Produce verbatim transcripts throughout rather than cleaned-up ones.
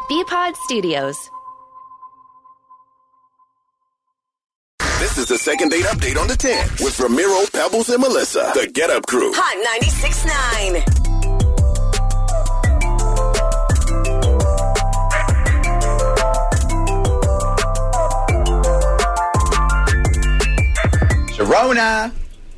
B-Pod Studios. This is the second date update on the ten with Ramiro, Pebbles, and Melissa. The Get Up Crew. Hot ninety-six point nine. Sharona.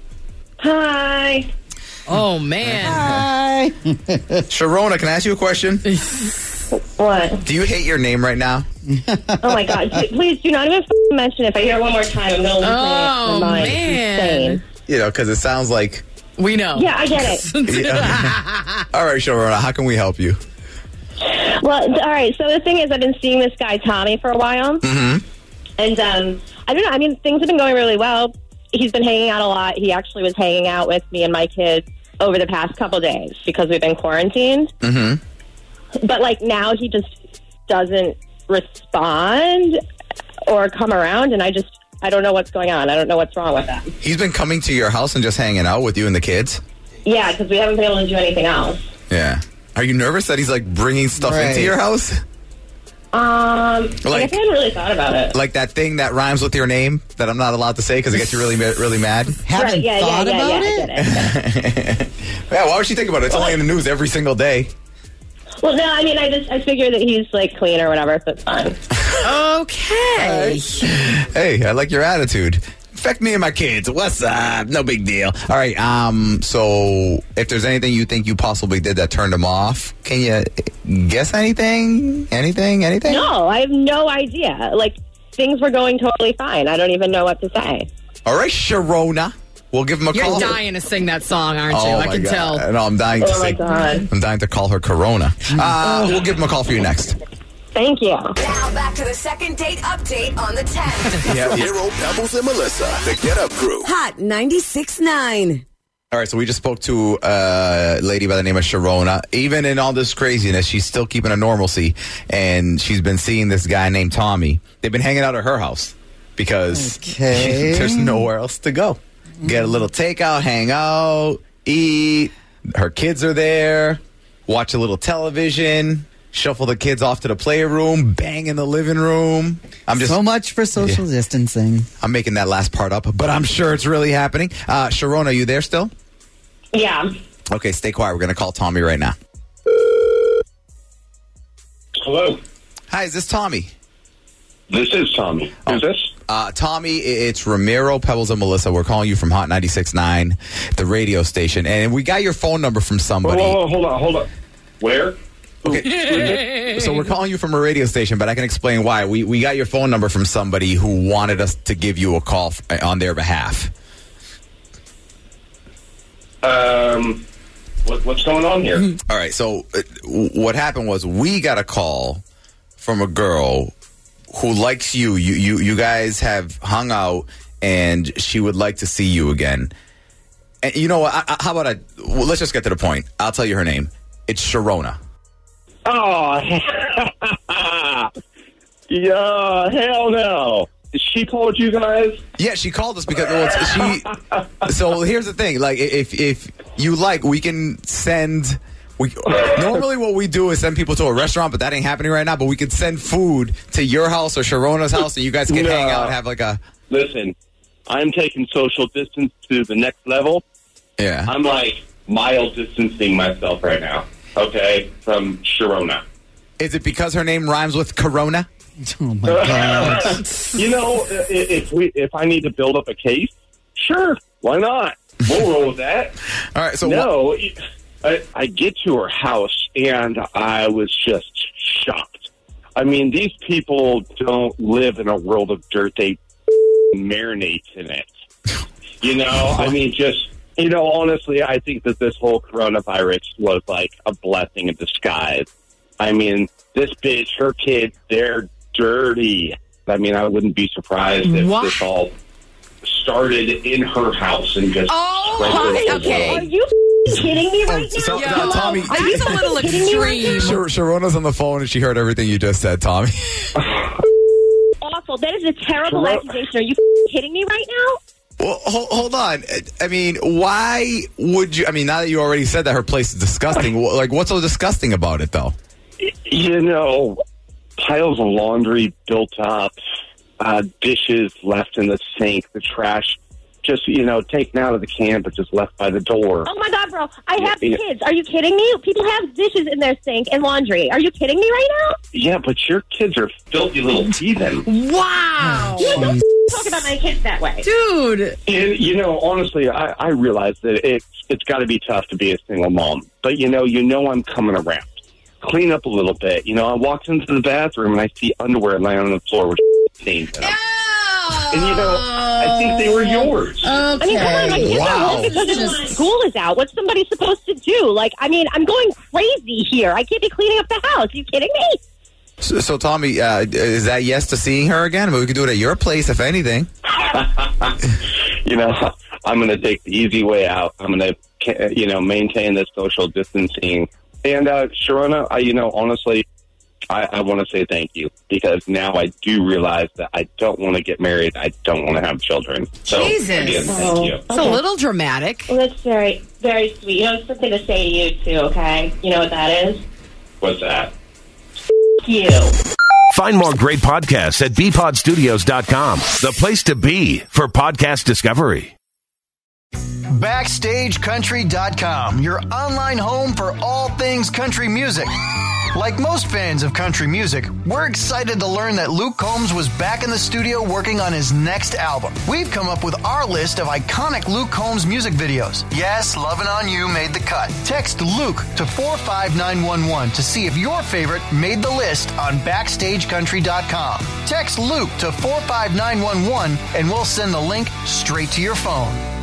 Hi. Oh, man. Hi. Sharona, can I ask you a question? What? Do you hate your name right now? Oh, my God. Please do not even f- mention it. If I hear it one more time, I'm going to lose Oh, my mind. man. It's insane. You know, because it sounds like... We know. Yeah, I get it. Yeah. All right, Sharona, how can we help you? Well, all right. So the thing is, I've been seeing this guy, Tommy, for a while. Mm-hmm. And um, I don't know. I mean, things have been going really well. He's been hanging out a lot. He actually was hanging out with me and my kids over the past couple days because we've been quarantined. Mm-hmm. But, like, now he just doesn't respond or come around, and I just, I don't know what's going on. I don't know what's wrong with that. He's been coming to your house and just hanging out with you and the kids? Yeah, because we haven't been able to do anything else. Yeah. Are you nervous that he's, like, bringing stuff Right. into your house? Um, I Like- guess I hadn't really thought about it. Like that thing that rhymes with your name that I'm not allowed to say because it gets you really, ma- really mad? Haven't Right, yeah, thought yeah, yeah, about yeah, it? I get it. I get it. Yeah, why would she think about it? It's only in the news every single day. Well, no, I mean, I just, I figure that he's, like, clean or whatever, so it's fine. Okay. Hey, I like your attitude. Affect me and my kids. What's up? No big deal. All right. Um. So, if there's anything you think you possibly did that turned him off, can you guess anything? Anything? Anything? No, I have no idea. Like, things were going totally fine. I don't even know what to say. All right, Sharona. We'll give him a You're call. dying to sing that song, aren't you? Oh I my can God. tell. No, I'm dying to Oh, my sing. God. I'm dying to call her Corona. Uh, we'll give him a call for you next. Thank you. Now back to the second date update on the ten. Yeah. Ramiro, Pebbles, and Melissa. The Get Up Crew. Hot ninety-six point nine. All right, so we just spoke to a lady by the name of Sharona. Even in all this craziness, she's still keeping a normalcy, and she's been seeing this guy named Tommy. They've been hanging out at her house because Okay. there's nowhere else to go. Get a little takeout, hang out, eat. Her kids are there. Watch a little television. Shuffle the kids off to the playroom. Bang in the living room. I'm just So much for social Yeah. distancing. I'm making that last part up, but I'm sure it's really happening. Uh, Sharona, are you there still? Yeah. Okay, stay quiet. We're going to call Tommy right now. Hello, Hi, is this Tommy? this is Tommy. Who's this? Uh, Tommy, i- it's Ramiro, Pebbles, and Melissa. We're calling you from Hot ninety-six point nine, the radio station. And we got your phone number from Whoa, somebody. whoa, whoa, hold on, hold on. Where? Okay. So we're calling you from a radio station, but I can explain why. We we got your phone number from somebody who wanted us to give you a call f- on their behalf. Um, what, what's going on here? All right. So uh, w- what happened was we got a call from a girl who likes you. You you you guys have hung out, and she would like to see you again. And you know what? I, I, how about I? Well, let's just get to the point. I'll tell you her name. It's Sharona. Oh, yeah, hell no. She called you guys? Yeah, she called us because well, it's, she. So here's the thing: like, if if you like, we can send. We normally what we do is send people to a restaurant, but that ain't happening right now. But we could send food to your house or Sharona's house, and you guys can No. hang out and have like a. Listen, I'm taking social distance to the next level. Yeah. I'm like mile distancing myself right now, okay, from Sharona. Is it because her name rhymes with Corona? Oh, my God. You know, i- if we if I need to build up a case, sure, why not? We'll roll with that. All right. So No, I, I get to her house and I was just shocked. I mean, these people don't live in a world of dirt. They marinate in it. You know, I mean, just, you know, honestly, I think that this whole coronavirus was like a blessing in disguise. I mean, this bitch, her kids, they're dirty. I mean, I wouldn't be surprised if What? this all started in her house and just Oh, spread to the whole okay. Are world. you kidding me right now? so- Yeah, uh, Tommy- that's a little kidding me right extreme. Shar- Sharona's on the phone and she heard everything you just said, Tommy. Awful. That is a terrible Sure. accusation. Are you kidding me right now? Well, hold, hold on. I mean, why would you? I mean, now that you already said that her place is disgusting, wh- like, what's so disgusting about it, though? You know, piles of laundry built up, uh, dishes left in the sink, the trash just, you know, taken out of the can but just left by the door. Oh, my God, bro. I have Yeah. kids. Are you kidding me? People have dishes in their sink and laundry. Are you kidding me right now? Yeah, but your kids are filthy little heathen. Wow. You don't talk about my kids that way. Dude. And, you know, honestly, I, I realize that it's it's got to be tough to be a single mom. But, you know, you know I'm coming around. Clean up a little bit. You know, I walked into the bathroom and I see underwear laying on the floor with stains in them. And, you know, I think they were yours. Okay. I mean, come on, my kids Wow. are home because it's- school is out. What's somebody supposed to do? Like, I mean, I'm going crazy here. I can't be cleaning up the house. Are you kidding me? So, so Tommy, uh, is that yes to seeing her again? I mean, we could do it at your place, if anything. You know, I'm going to take the easy way out. I'm going to, you know, maintain this social distancing. And, uh, Sharona, I, you know, honestly, I, I want to say thank you because now I do realize that I don't want to get married. I don't want to have children. So, Jesus. again, thank you. It's a little dramatic. Well, that's very, very sweet. You know, something to say to you, too, okay? You know what that is? What's that? You. Find more great podcasts at b pod studios dot com, the place to be for podcast discovery. Backstage Country dot com, your online home for all things country music. Like most fans of country music, we're excited to learn that Luke Combs was back in the studio working on his next album. We've come up with our list of iconic Luke Combs music videos. Yes, Lovin' On You made the cut. Text Luke to four five nine one one to see if your favorite made the list on Backstage Country dot com. Text Luke to four five nine one one and we'll send the link straight to your phone.